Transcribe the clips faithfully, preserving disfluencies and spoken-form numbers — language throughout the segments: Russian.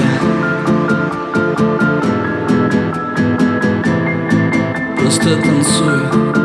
Просто танцуй.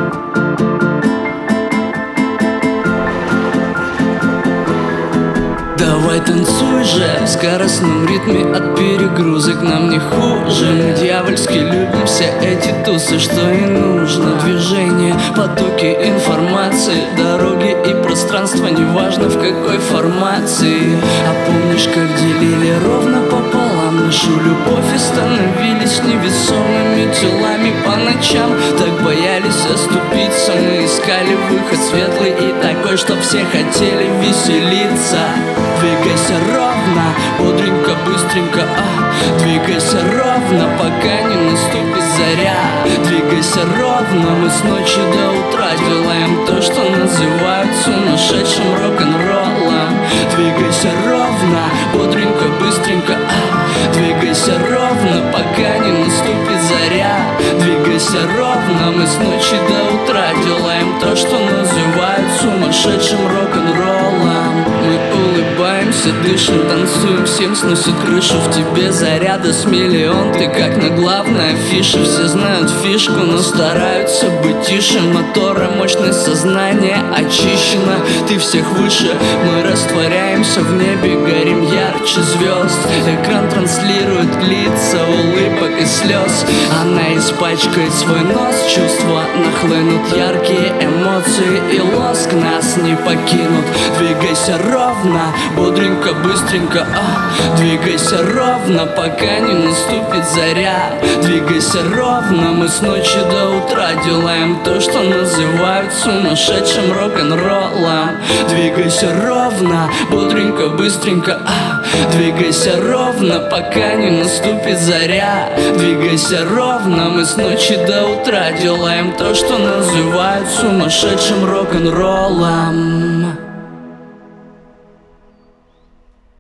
Давай танцуй же в скоростном ритме, от перегрузок нам не хуже. Мы дьявольски любим все эти тусы, что и нужно. Движение, потоки информации, дороги и пространство, неважно в какой формации. А помнишь, как делили ровно пополам нашу любовь и становились невесомыми телами по ночам? Так боялись оступиться, мы искали выход светлый и такой, чтоб все хотели веселиться. Двигайся ровно, бодренько, быстренько, а двигайся ровно, пока не наступит заря. Двигайся ровно, мы с ночи до утра делаем то, что называют сумасшедшим рок-н-роллом. Двигайся ровно, бодренько, быстренько, а двигайся ровно, пока не наступит заря. Двигайся ровно, мы с ночи до утра делаем то, что называют сумасшедшим рок-н-роллом. Мы улыбаемся, дышим, танцуем, всем сносит крышу. В тебе заряда с миллион, ты как на главной афише. Все знают фишку, но стараются быть тише. Мотора, мощность сознания очищена, ты всех выше. Мы растворяемся в небе, горим ярче звезд. Экран транслирует лица улыбок и слез. Она испачкает свой нос, чувства нахлынут, яркие эмоции и лоск нас не покинут. Двигайся ровно, бодренько, быстренько, а двигайся ровно, пока не наступит заря. Двигайся ровно, мы с ночи до утра делаем то, что называют сумасшедшим рок-н-роллом. Двигайся ровно, бодренько, быстренько, а двигайся ровно, пока не наступит заря. Двигайся ровно, мы с ночи до утра делаем то, что называют сумасшедшим рок-н-роллом.